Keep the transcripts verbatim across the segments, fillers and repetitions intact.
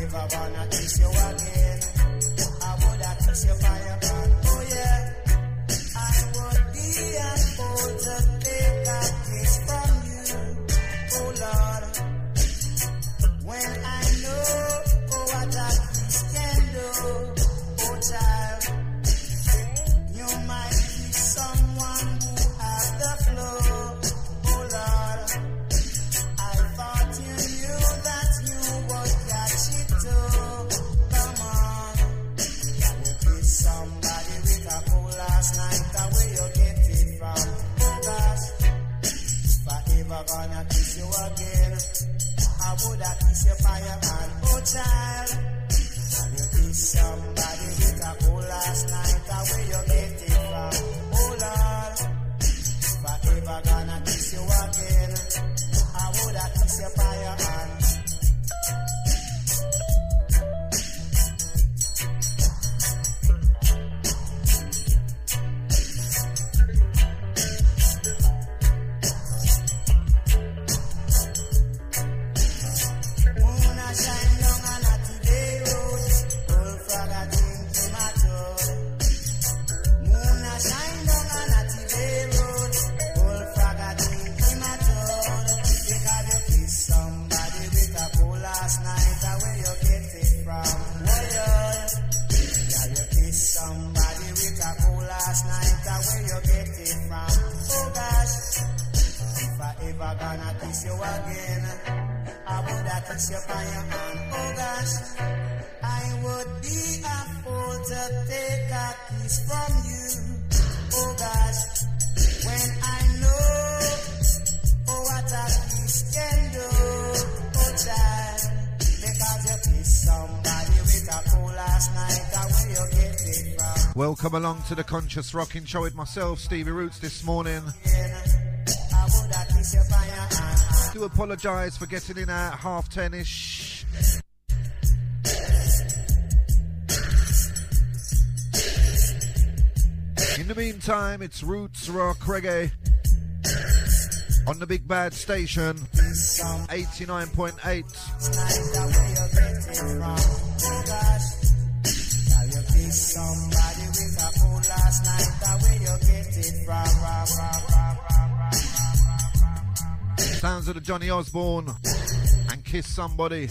ever gonna kiss you again, I woulda kiss you by your hand. Oh yeah, I would be a fool to take a kiss from you. Oh Lord, when I know oh, what a kiss can do. Oh child, you might be someone who has the flow. Oh Lord, I thought you knew that you would catch it too. Come on, can you kiss somebody with a cool last night? Where you get it from? Oh gosh, if I ever gonna kiss you again, I woulda kiss you by your hand. Oh child, can you kiss somebody with a cool last night? Where you get it from? Oh Lord, if I ever gonna kiss you again, I woulda kiss you by your hand. Moon a shine down on a today road, old frog a drink him a toad. Moon a shine down on a today road, old frog a drink him a toad. Because you kiss somebody with a cool last night, where you get it from? Oh yeah, yeah, you kiss somebody with a cool last night, where you get it from? Oh gosh, if I ever gonna kiss you again, I woulda kiss you by your hand. Oh gosh, I would be a fool to take a kiss from you. Oh gosh, when I know oh what a kiss can do. Oh child, because you kiss somebody with a cool last night, where you get it from? Welcome along to the Conscious Rocking Show with myself, Stevie Roots, this morning. I woulda kiss you by your hand. I do apologise for getting in at half ten-ish. In the meantime, it's Roots Rock Reggae on the Big Bad Station, eighty-nine point eight. Somebody with a cool last night, where you get it from? Sounds of the Johnny Osborne and Kiss Somebody.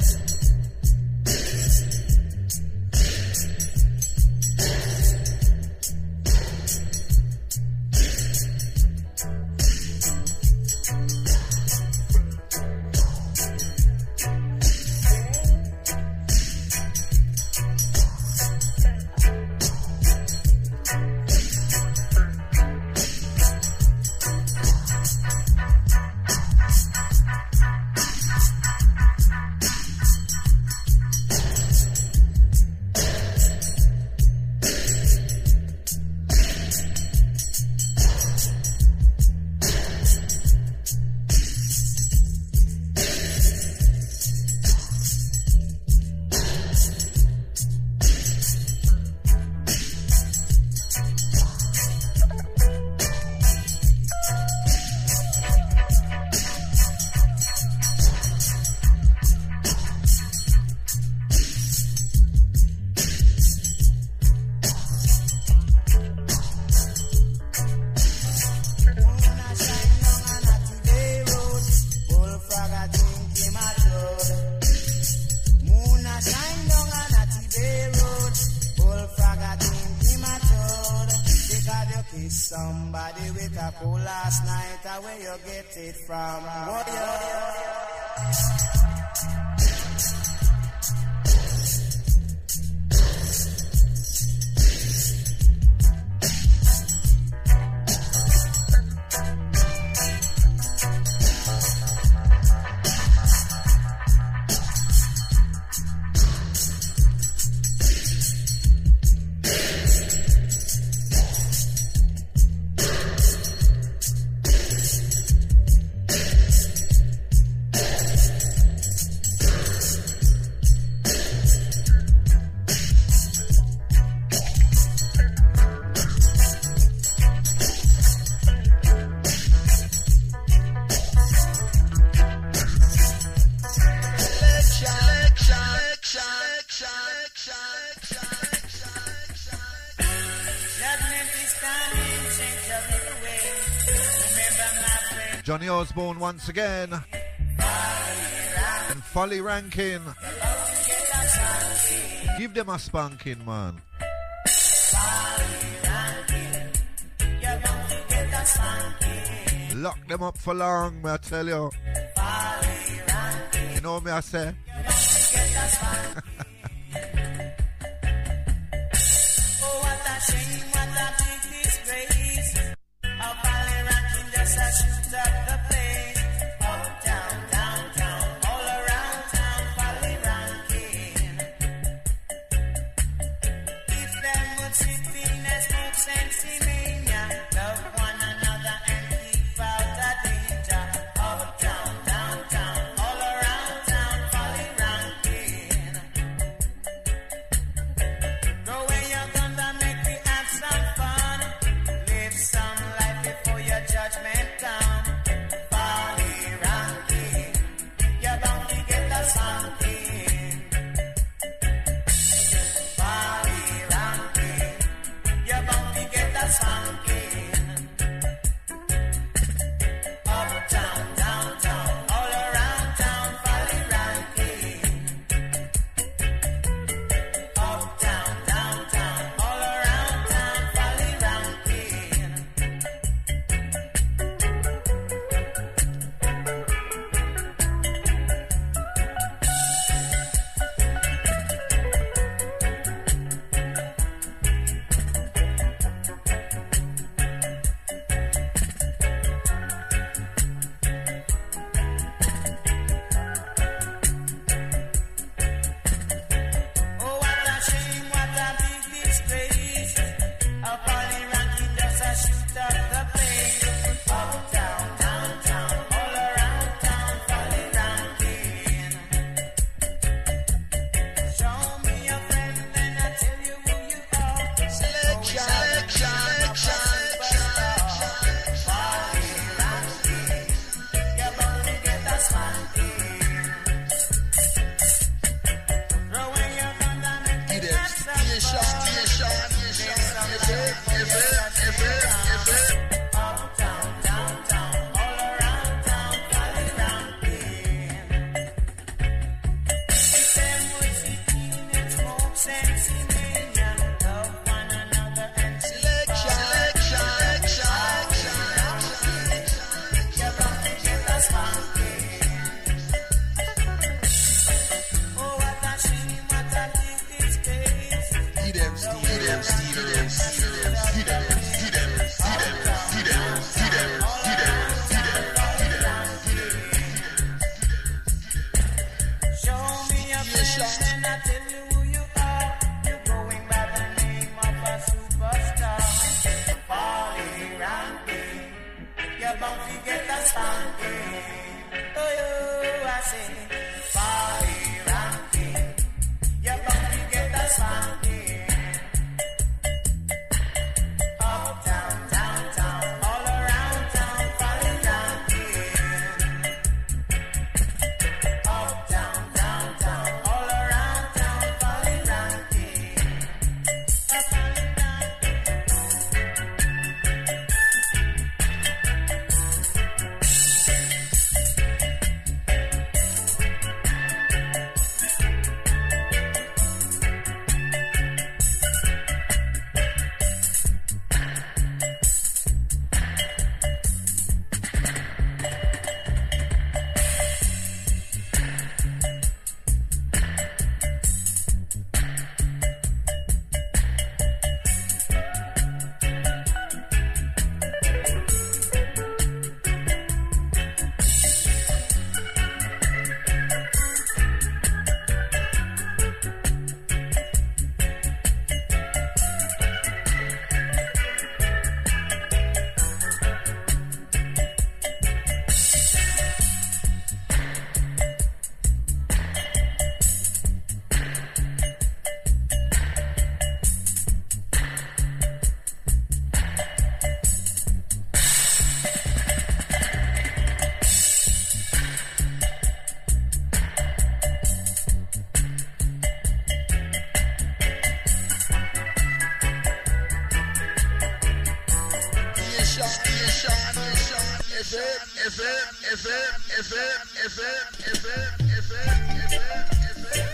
Somebody with a cool last night, where you get it from? Oh, yeah. Johnny Osborne once again. And Folly Rankin. Give them a spanking, man. Lock them up for long, me I tell you. You know what me I say? Oh, what a shame, what a big disgrace. How Folly Rankin just a shoot up the place. Uptown, downtown, all around town, Folly Rankin. If them would sit in a smoke sensimania, love one another and keep out of danger. Uptown, downtown, all around town, Folly Rankin. Go where you're gonna make me have some fun. Live some life before your judgment come. Folly Rankin, you're bound to get the something. Folly Rankin, you're bound to get the something. Uptown, downtown, all around town, Folly Rankin. Uptown, downtown, all around town, Folly Rankin. Oh, what a shame, what a big disgrace. How Folly Rankin just a shoot up the place. Uptown, downtown, all around town, Folly Rankin. Show me your friend and I'll tell you who you are. Selection, selection, superstar. Folly Rankin, you're bound to get the spanking. Throw away your gun and make me have some fun. Uptown, downtown, all around town, Folly Rankin. If them would sit in and smoke sensimania, love one another and selection, you're bound to get the spanking. Oh, what a shame, what a big disgrace. Show me your friend and I'll tell you who you are. You're going by the name of a superstar. Folly Rankin, you're bound to get the spanking. Oh, you, I say, Folly Rankin, you're bound to get the spanking. Uptown, downtown, all around town, Folly Rankin. Uptown, downtown, all around town, Folly Rankin. A Folly Rankin. F M, is it, is it, is it, is it, is it, is it, is it, is it?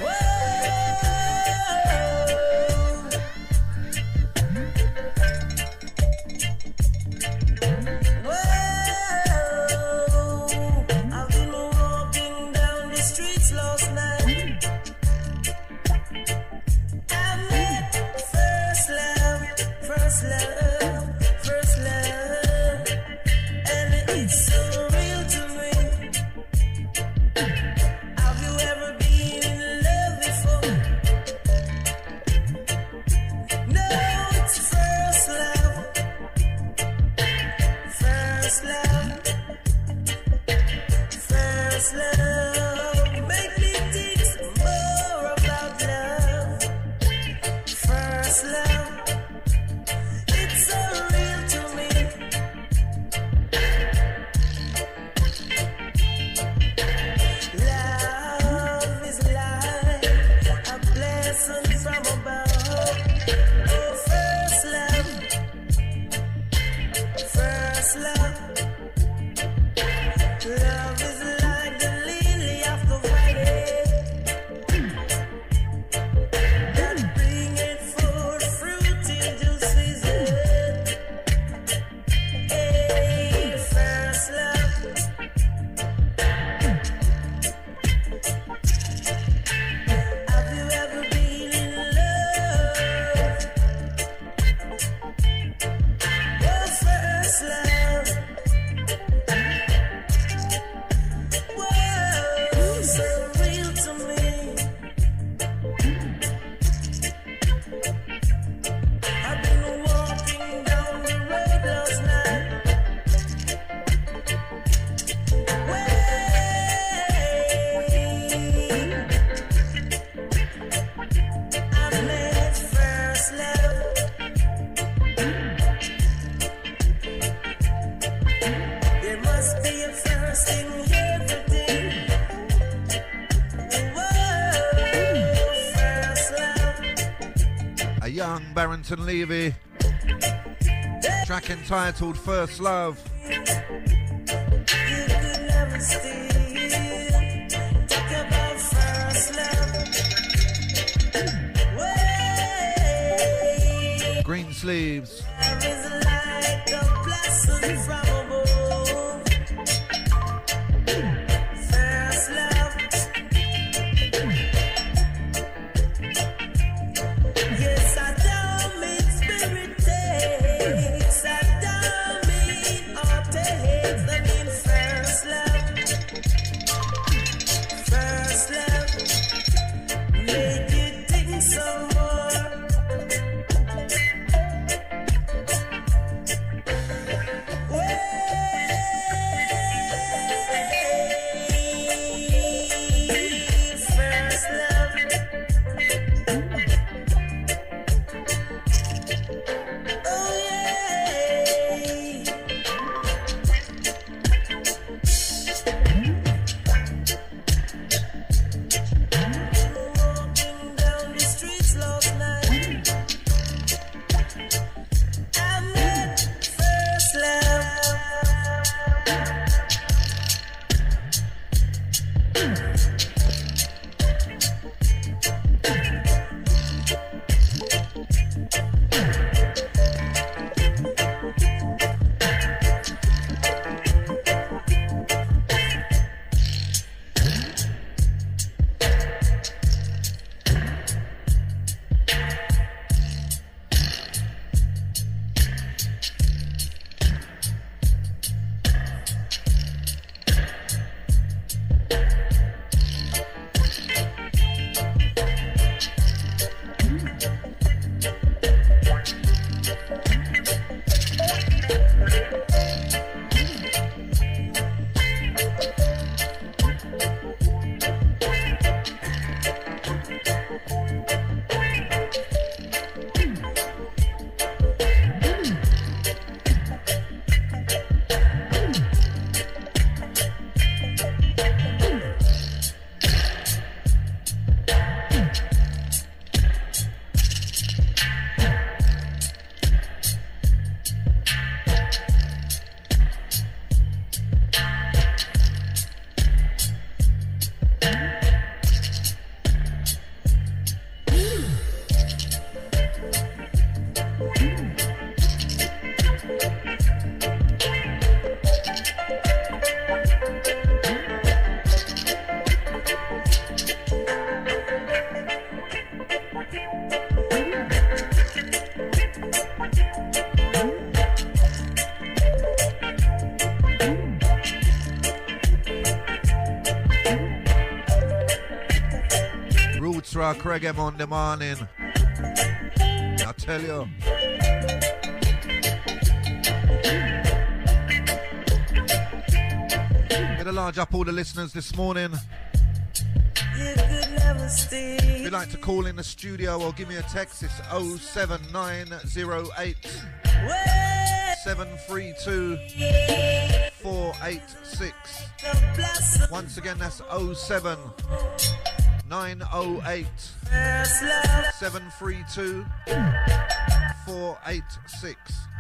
Barrington Levy, track entitled First Love. Green Sleeves. Well, Roots Rock Reggae Monday morning. I tell you. Get a large up all the listeners this morning. If you'd like to call in the studio or give me a text, it's oh seven nine oh eight seven three two four eight six. Once again, that's oh seven nine oh eight seven three two four eight six.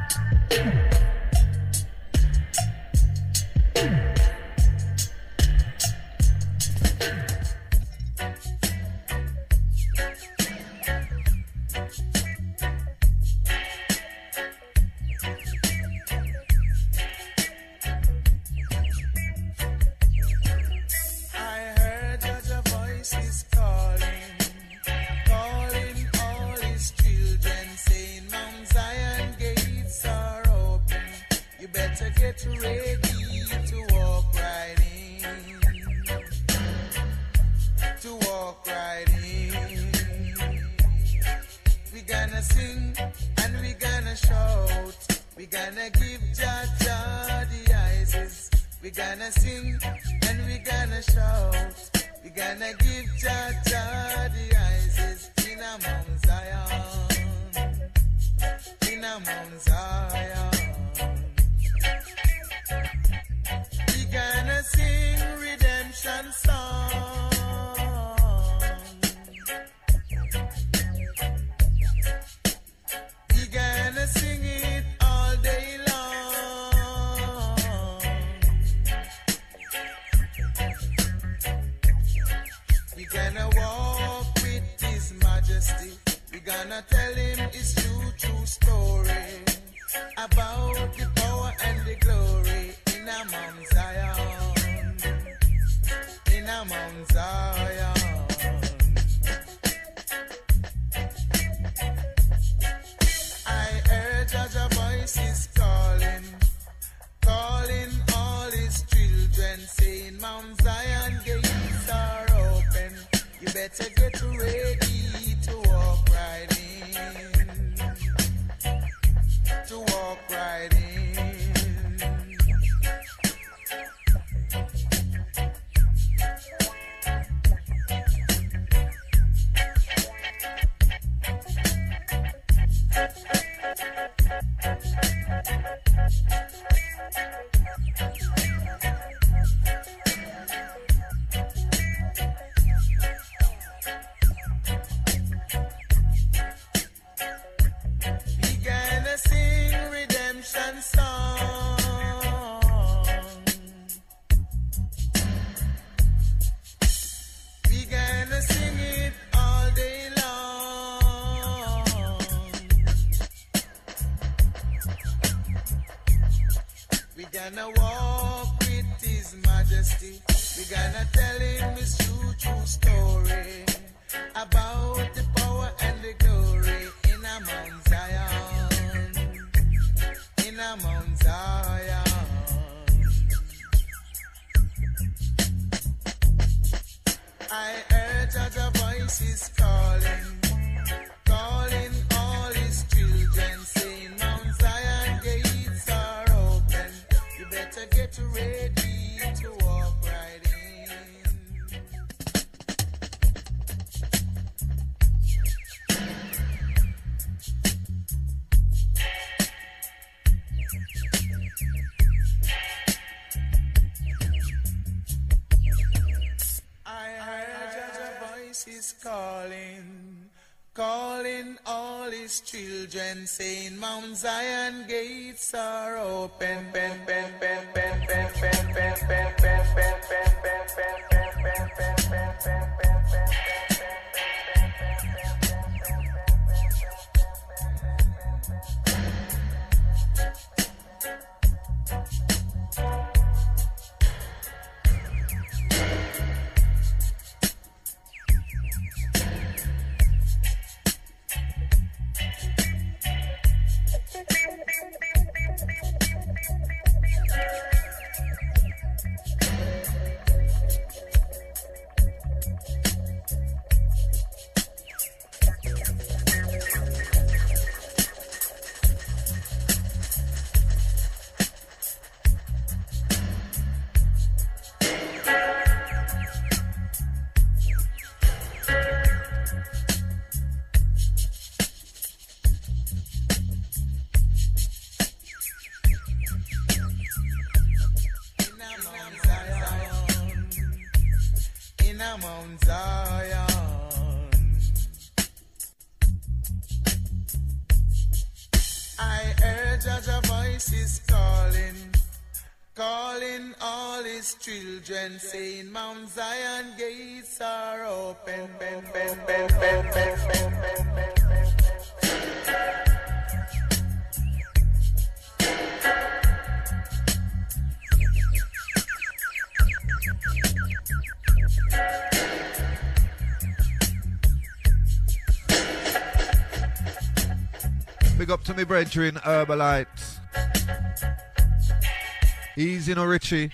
Children saying Mount Zion gates are open. Ben, ben, ben, ben, ben, ben, ben, ben, ben, ben, ben, ben, ben, ben, ben, ben, ben. in a Mount Zion. I heard Jaja voices calling, calling all his children, saying Mount Zion gates are open. Ben, ben, ben, ben, ben, ben, ben, ben, ben. Big up to me brethren, Herbalite. Easy no Richie.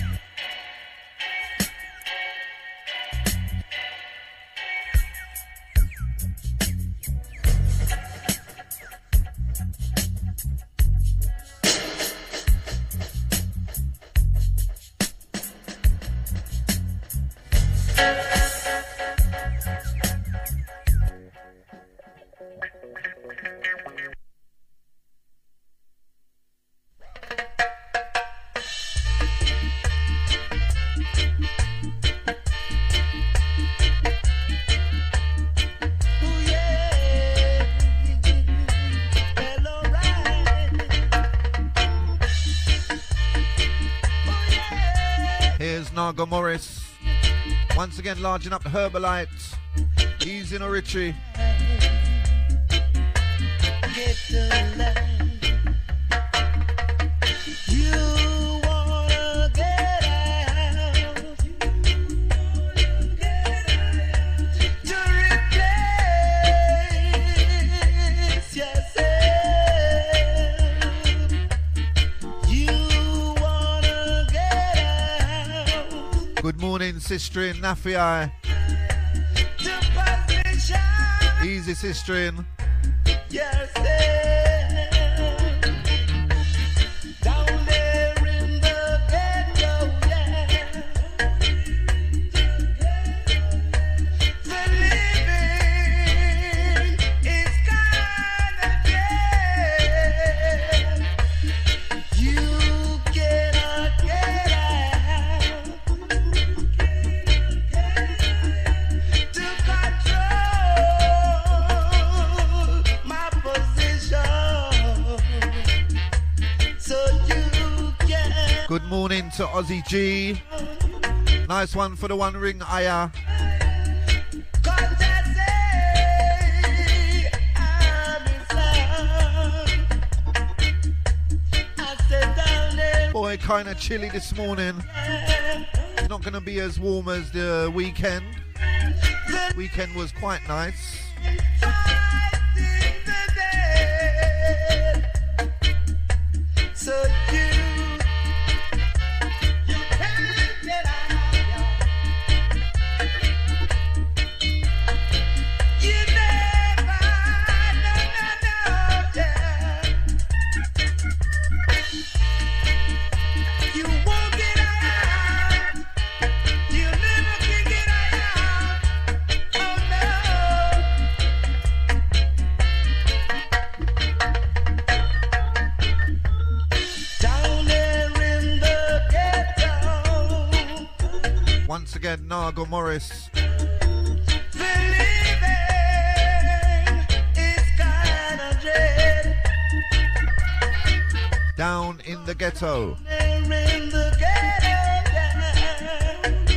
Naga Morris. Once again, larging up the Herbalite. Easy no Richie. Get to line. You wanna get out. To replace yourself. You wanna get out. Good morning, sister in Nafi. Easy, sister in. Yourself. Down there in the ghetto, yeah. The living is kinda dead. You cannot get out to control my position, so you can. Good morning to Ozzy G. Nice one for the one ring, Aya. Cause I say I'm inside. I said down there. Boy, kind of chilly this morning. It's not going to be as warm as the weekend. Weekend was quite nice. Fighting the dead. So you, you can't get out. You never, no, no, no, yeah. You won't get out. You never can get out. Oh no. Down there in the ghetto, Once again, Naga Morris. the living is kinda dread. Down in the ghetto. There in the ghetto, yeah.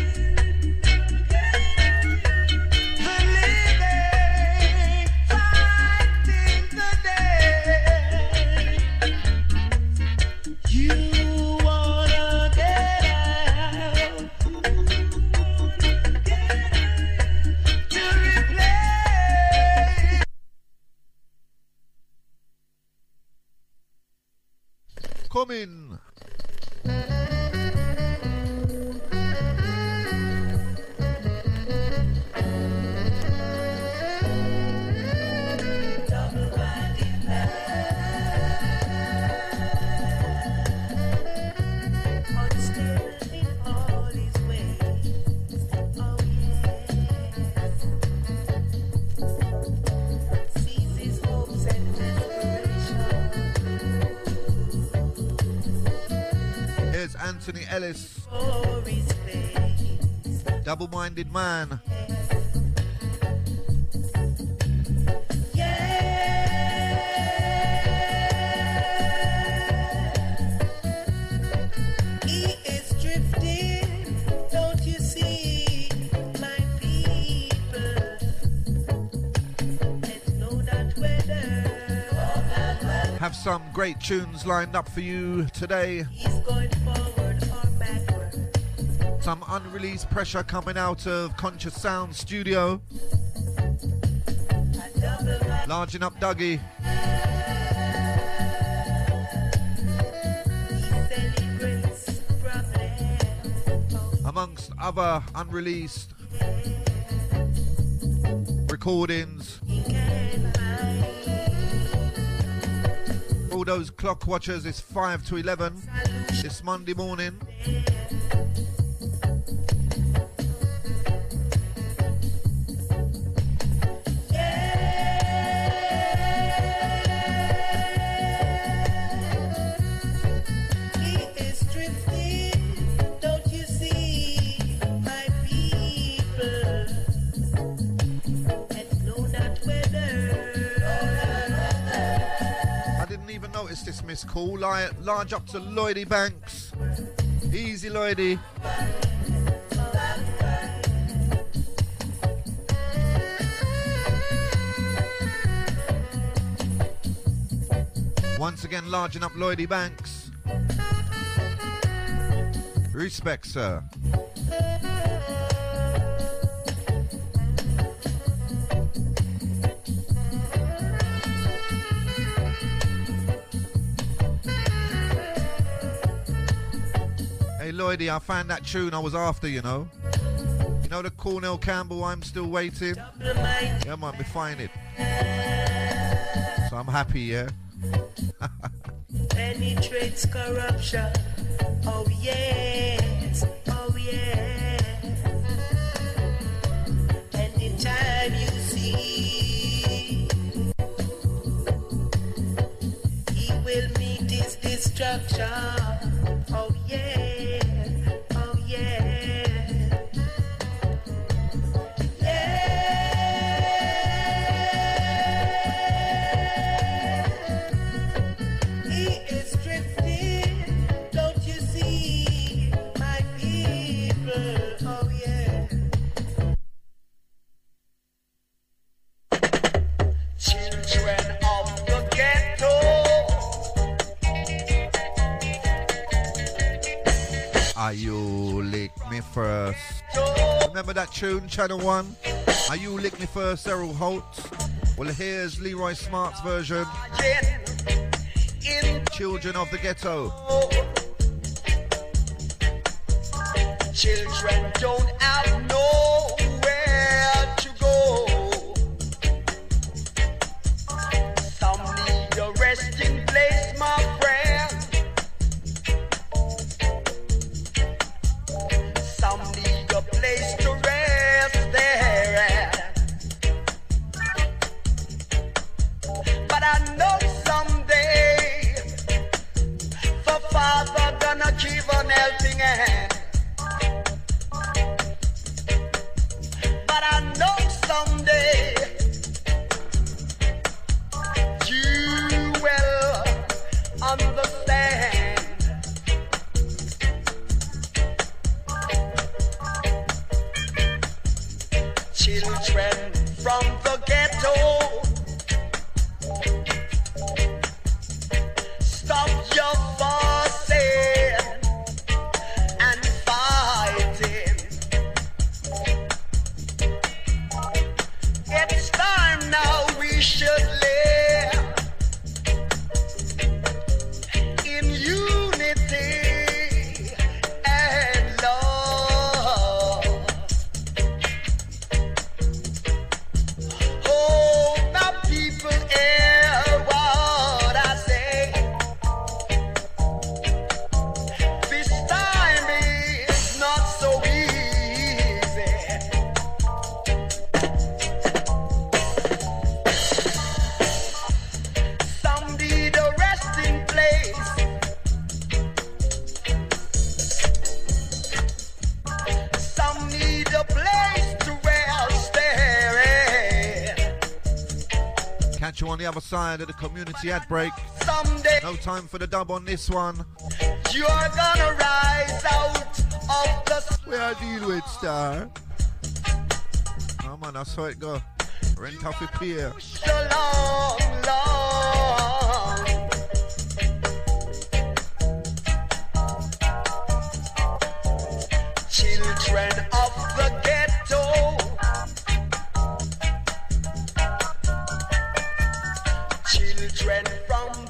The living fighting the dead. You wanna get out to replace. Come in. Here's Anthony Ellis. Glory's face. Double-minded man. Have some great tunes lined up for you today. Some unreleased pressure coming out of Conscious Sound Studio. Larging up Dougie. Amongst other unreleased recordings. All those clock watchers, it's five to eleven this Monday morning. This missed call, large up to Lloydie Banks. Easy, Lloydie. Once again, larging up Lloydie Banks. Respect, sir. Lloydie, I found that tune I was after, you know. You know the Cornell Campbell, I'm Still Waiting? Yeah, I might be finding it. So I'm happy, yeah. Penetrates corruption. Oh yes, oh yeah. Anytime you see, he will meet his destruction. Oh yeah. Are You Lick Me First? Remember that tune, Channel one? Are You Lick Me First, Errol Holt? Well, here's Leroy Smart's version. Children of the Ghetto. Children don't have nowhere to go. Some need a resting place, my friend. Some need a place to rest their head. But I know someday the Father gonna give an helping hand. But I know someday you will understand. Children from the ghetto, stop your fussing and fighting. It's time now we should live in unity and love. Oh, catch you on the other side of the community ad break. Someday, no time for the dub on this one. You're gonna rise out of the... Where I deal with, star? Oh man, that's how it go. Rent off a pier. So long, long. Children of the ghetto. Children from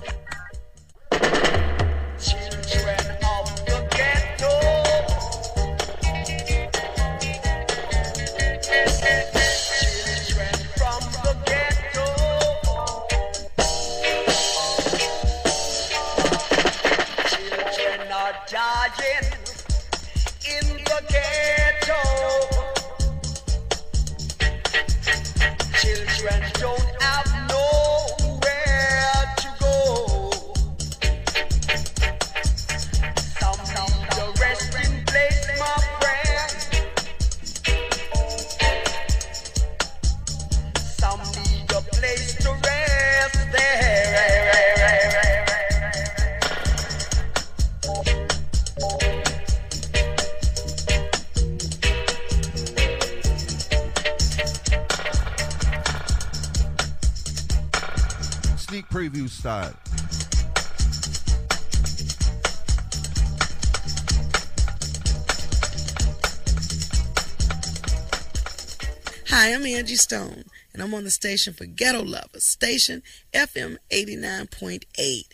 Children of the ghetto. Children from the ghetto. Children are dying in the ghetto. Children don't have nowhere to go. Some need a resting place, my friend. Some need a place to rest there. Sneak preview style. Hi, I'm Angie Stone, and I'm on the station for Ghetto Lovers, station F M eighty-nine point eight.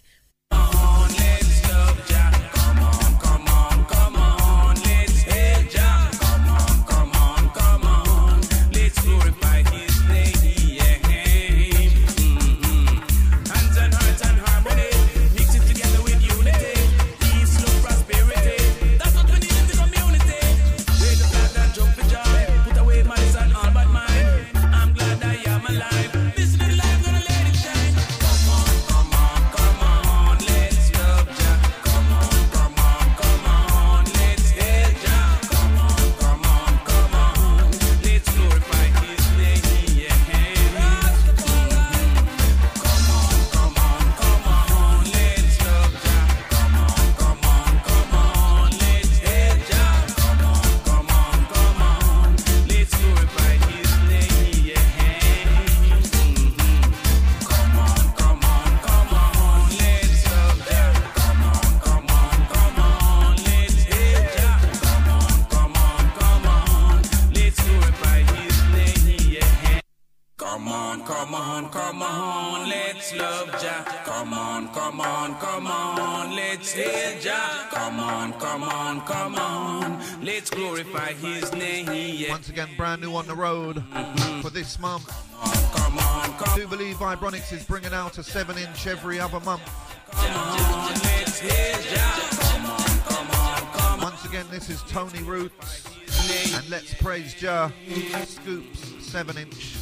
Once again, brand new on the road mm-hmm. for this month. Come on, come on. I do believe Vibronics is bringing out a seven inch every other month. Come on, let's hear ya. Come on, come on, come on. Once again, this is Tony Roots and Let's Praise Jah. Scoops seven inch.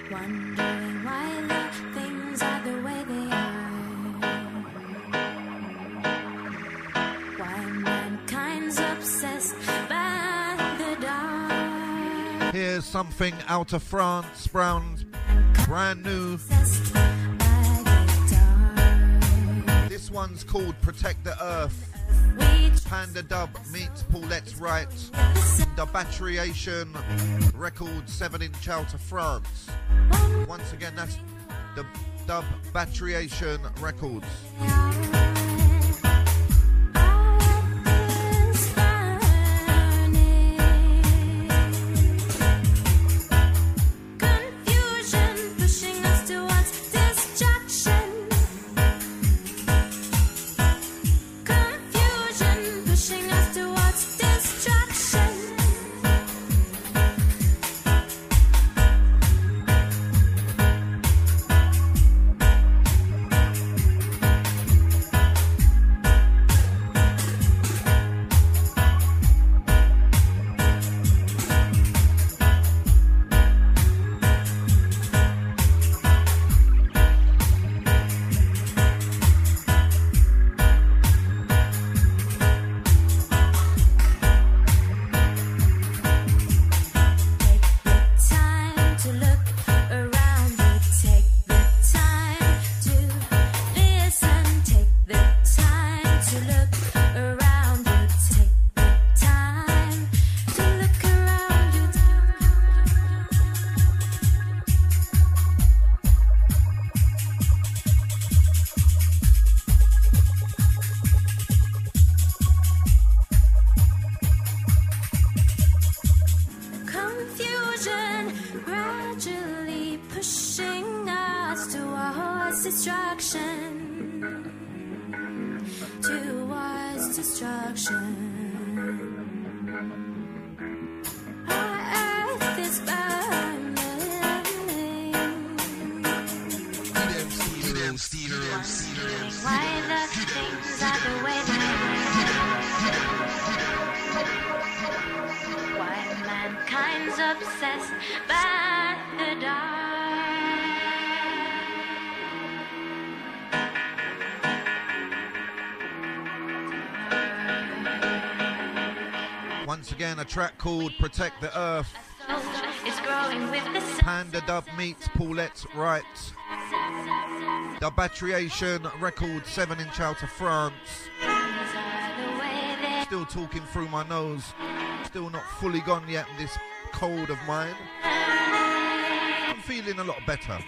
wondering why the things are the way they are. Why mankind's obsessed by the dark. Here's something out of France, Brown's brand new. This one's called Protect the Earth. Panda Dub meets Paulette's Right. Dubatriation record seven inch out of France. Once again, that's the Dubatriation Records. Once again, a track called Protect the Earth. Panda Dub meets Paulette's Right. Dubatriation record seven inch out of France. Still talking through my nose. Still not fully gone yet in this cold of mine. I'm feeling a lot better.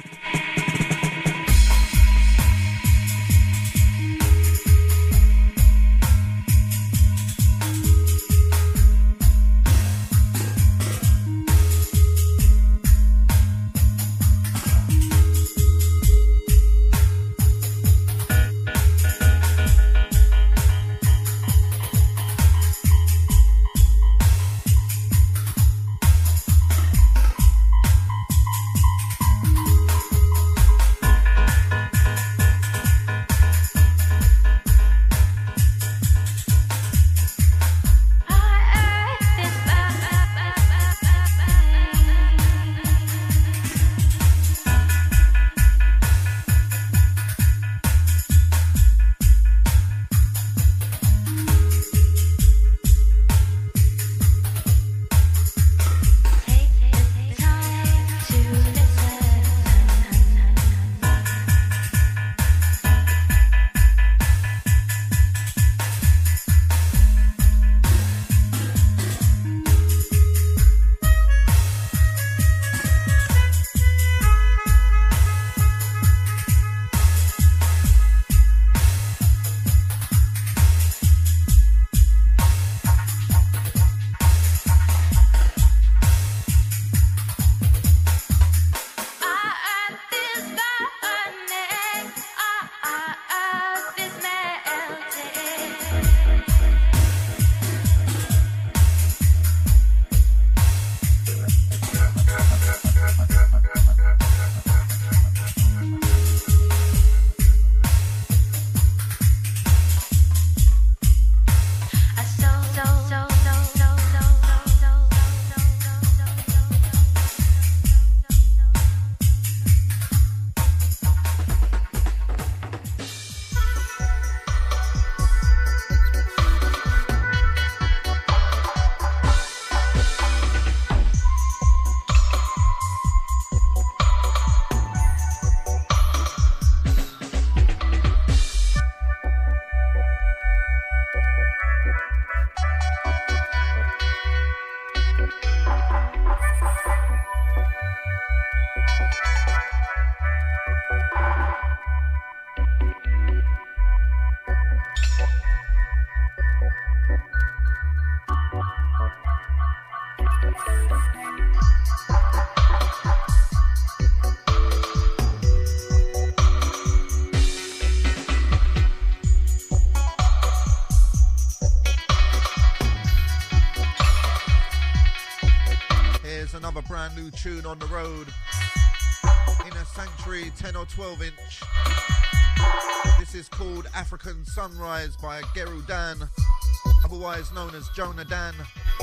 Another brand new tune on the road. Inner Sanctuary, ten or twelve inch. This is called African Sunrise by Geru Dan, otherwise known as Jonah Dan.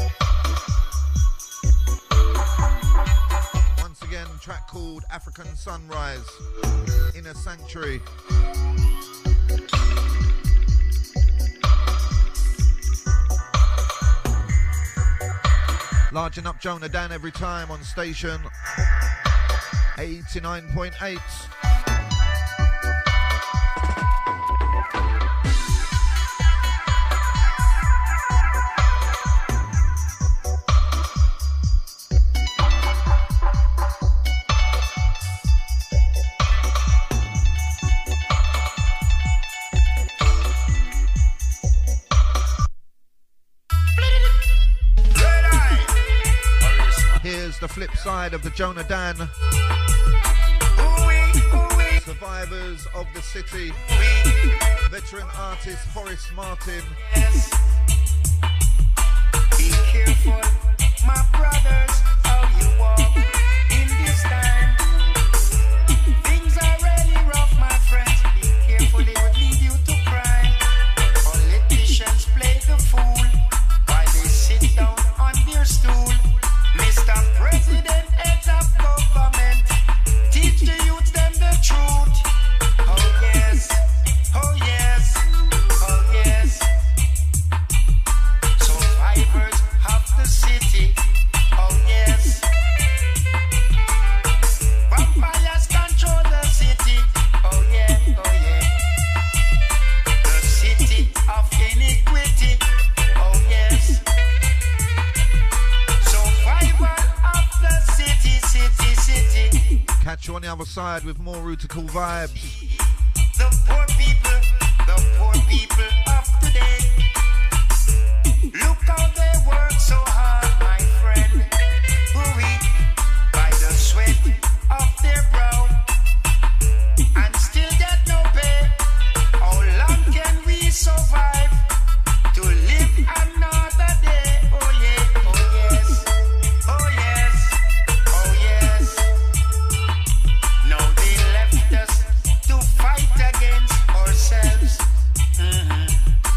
Once again, track called African Sunrise, Inner Sanctuary. Larging up Jonah Dan every time on station eighty-nine point eight. The flip side of the Jonah Dan. Survivors of the City. Veteran artist Horace Martin. Be careful, my brothers, how you walk in this time. Things are really rough, my friends. Be careful, it would lead you to crime. Politicians play the fool while they sit down on their stool. Mister President, heads of government, teach the youth them the truth. Oh yes, oh yes, oh yes. Survivors of the city, oh yes. Vampires control the city, oh yeah, oh yeah. The city of iniquity, oh yes. City, city, city. Catch you on the other side with more Rutical vibes. The poor people, the poor people of today. Look how they work so hard, my friend. Ooh-wee, by the sweat of their brow, and still get no pay. How long can we survive to live another day? Oh yeah, oh yes, oh yes. Ourselves. Mm-hmm.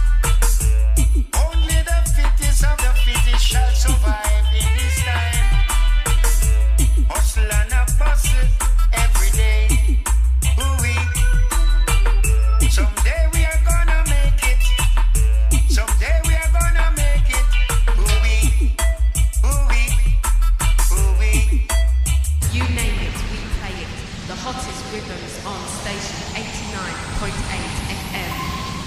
Only the fittest of the fittest shall survive in this time. Hustle and a bustle every day. Ooh-wee. Someday we are gonna make it. Someday we are gonna make it. Ooh-wee. Ooh-wee. Ooh-wee. You name it, we play it. The hottest rhythms on station eighty-nine point eight F M.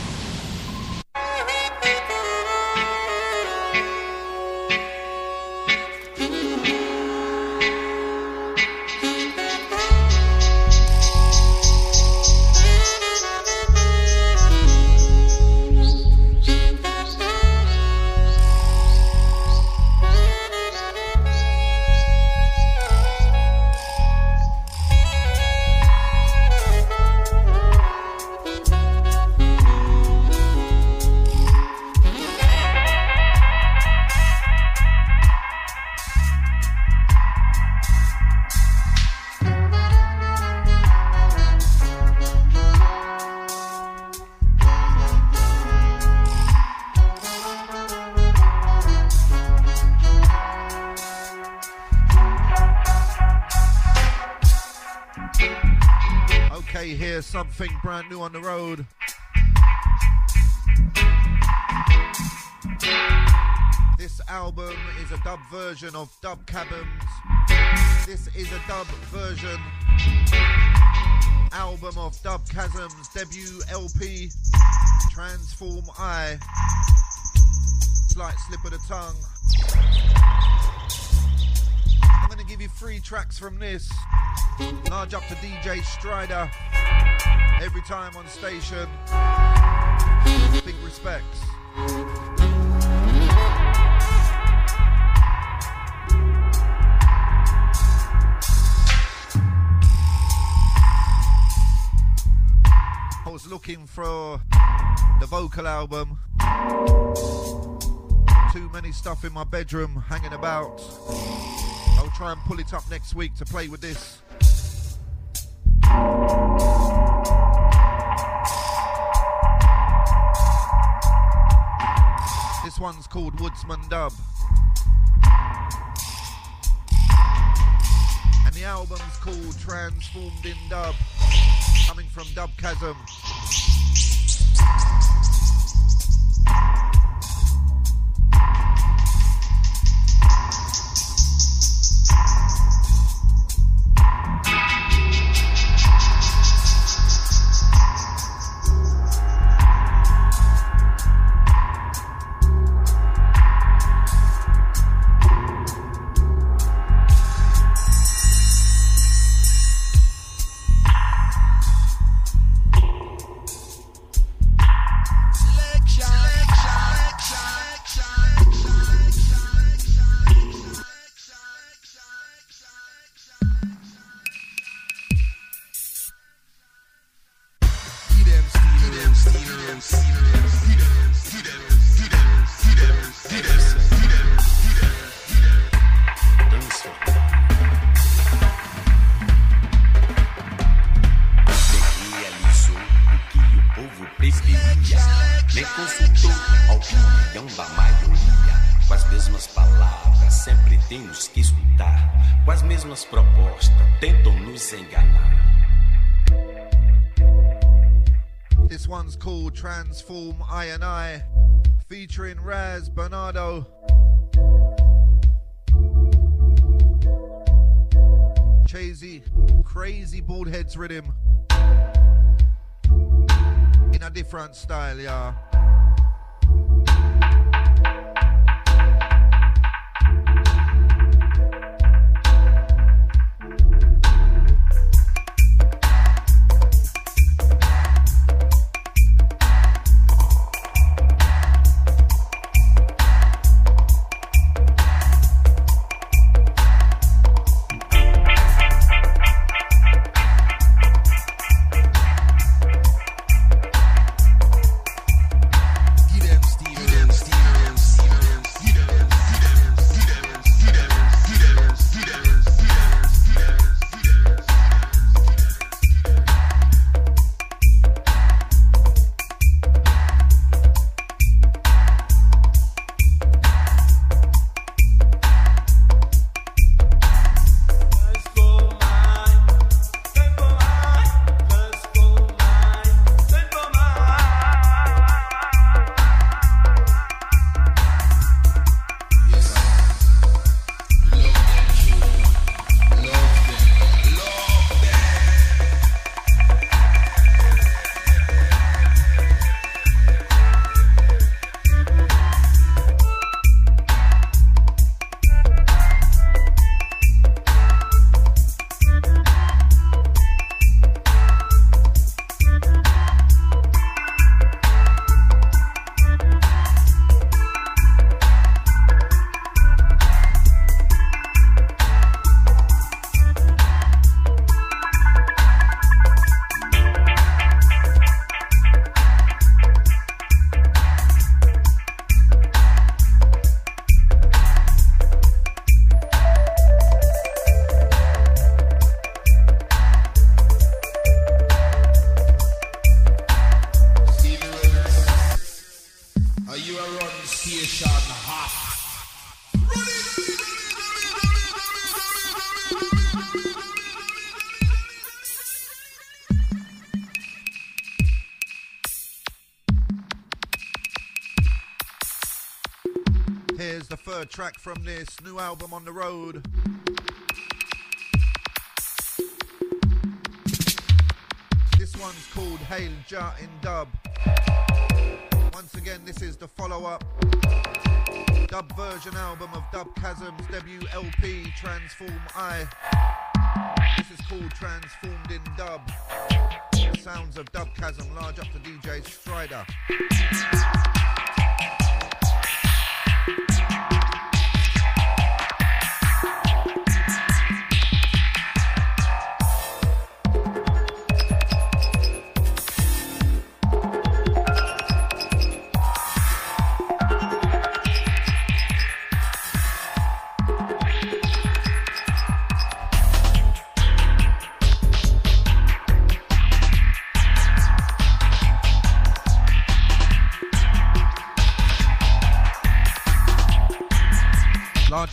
Here's something brand new on the road. This album is a dub version of Dub Cabins. This is a dub version album of Dub Chasm's debut L P, Transform I. Slight slip of the tongue. I'm going to give you three tracks from this. Large up to D J Strider every time on station. Big respects. looking for the vocal album. Too many stuff in my bedroom hanging about. I'll try and pull it up next week to play with this. This one's called Woodsman Dub. And the album's called Transformed in Dub, coming from Dub Chasm. This one's called Transform I and I, featuring Raz Bernardo. Chazy, crazy bald heads rhythm. In a different style, yeah. Here's the third track from this new album on the road. This one's called Hail Jah in Dub. Once again, this is the follow-up dub version album of Dub Chasm's debut L P, Transform I. This is called Transformed in Dub. Sounds of Dub Chasm, large up to D J Strider.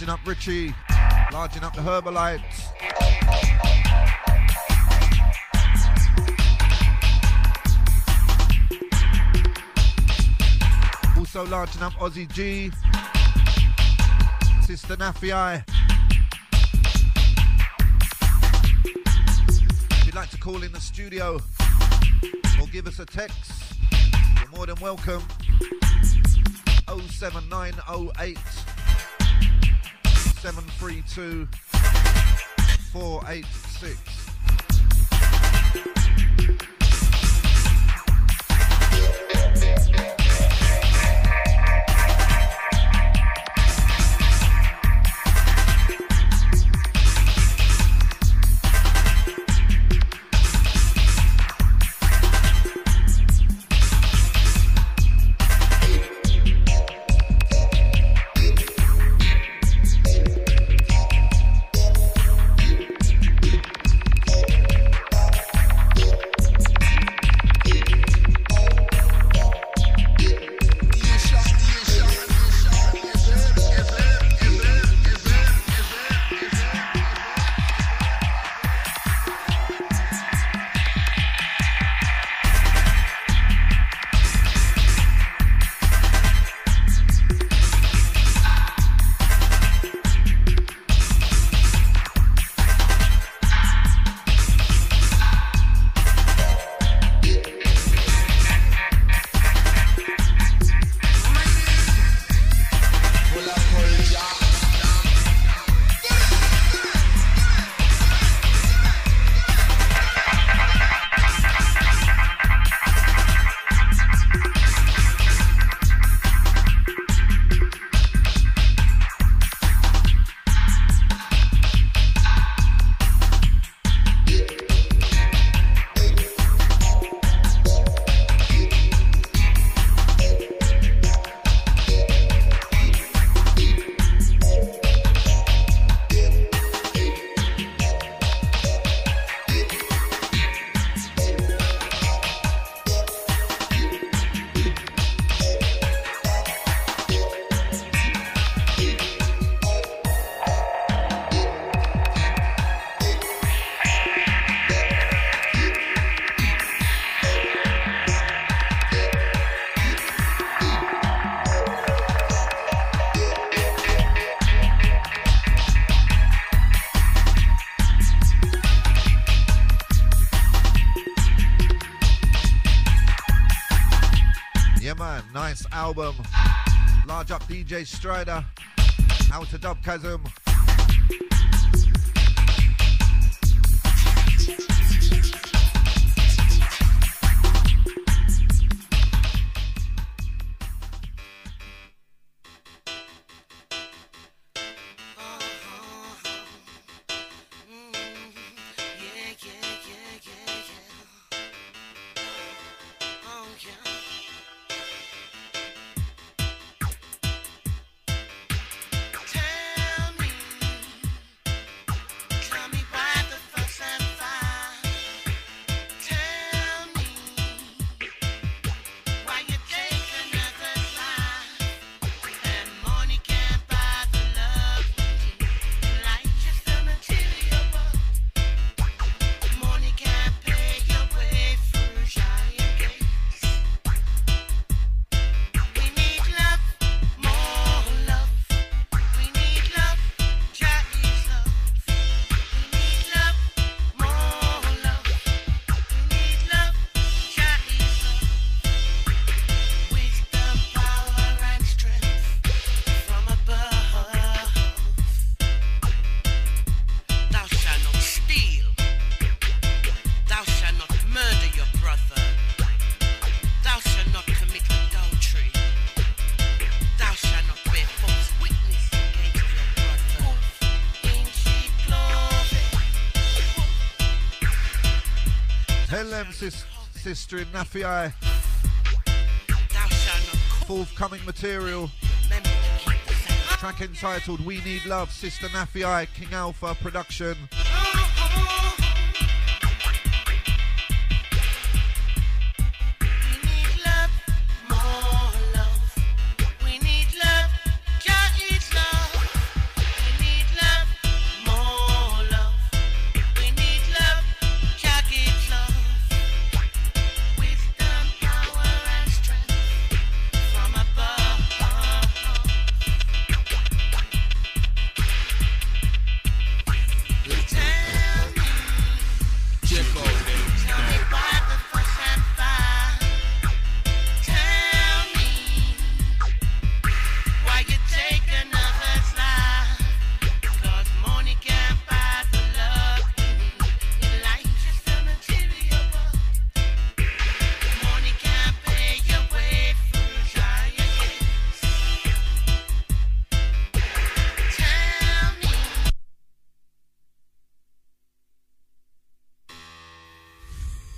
up Richie, larging up the Herbalites. Also larging up Aussie G, Sister Nafi. If you'd like to call in the studio or give us a text, you're more than welcome. oh seven nine oh eight, seven three two, four eight six. Nice album. Large up D J Strider. Out to Dub Chasm. Sis sister in Nafi. Forthcoming material. Track entitled We Need Love, Sister Nafi, King Alpha production.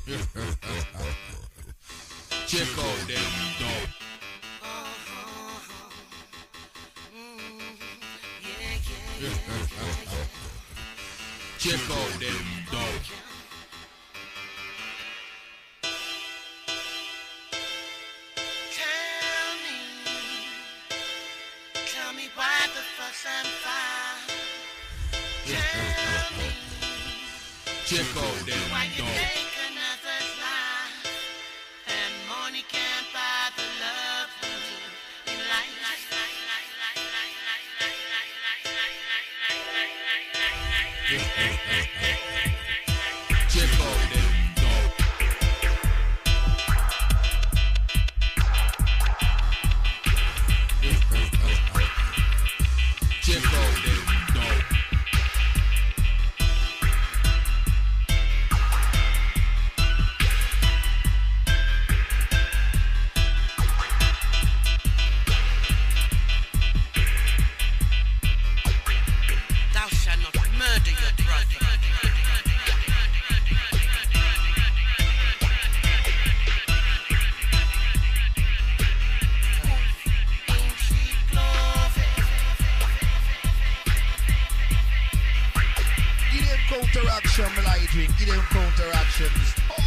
Check out them dog. Check out them dog. Tell me, tell me why the fuss and fire. Tell me, check out them why you dog. take another's life, and money can't buy the love you do in life. Check out them dog. Check out them dog. Thou shalt not murder your brother. Give them counteraction, my lady. Give them counteractions.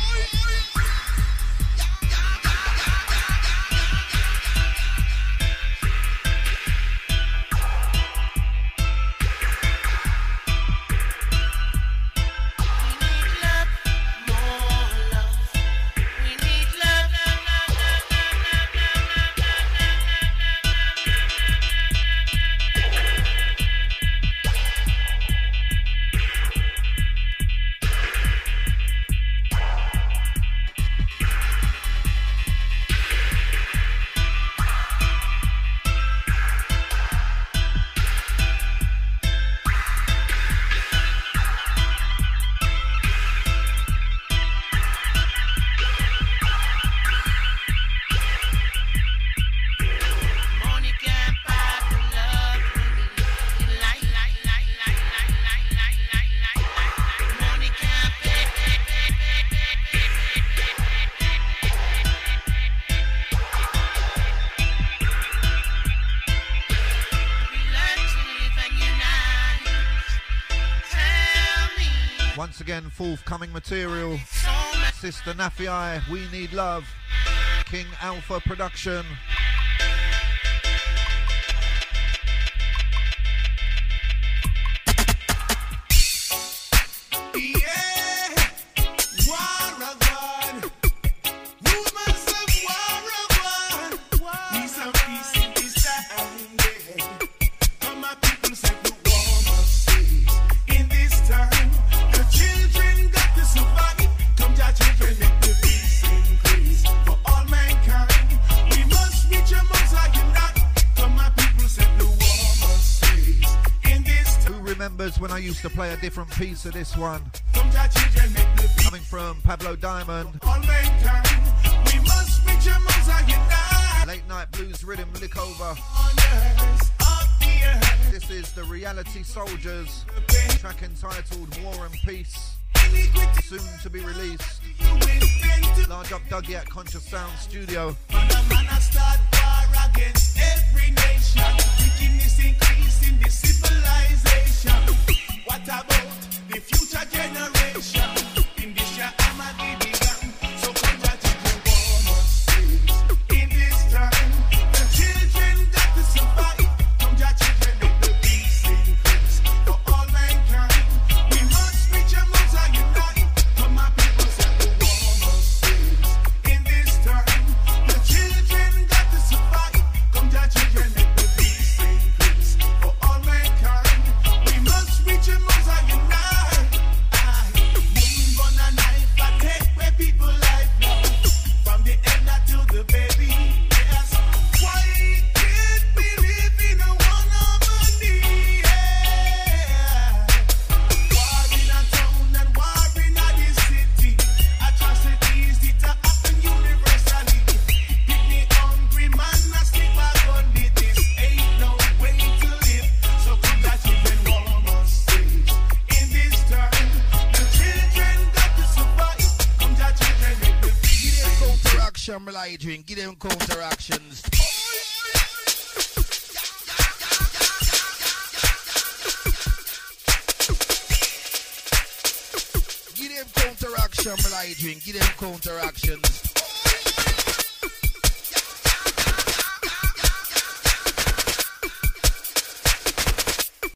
Once again, forthcoming material. Sister Nafi, We Need Love. King Alpha Production. When I used to play a different piece of this one, coming from Pablo Diamond, Late Night Blues Rhythm Lick Over. This is the Reality Soldiers, track entitled War and Peace, soon to be released. Large up Dougie at Conscious Sound Studio. What about the future generation? In this year, I'm a began. So come back to the warm in this time, the children got to survive. Come back, children, make the peace increase for all mankind. We must reach a most unite. Come my people, set the warm in this time, the children got to survive. Come back, children, make the peace increase for all mankind. counteraction, my light drink. Give them counteractions. Give them counteraction, my light drink. Give them counteractions.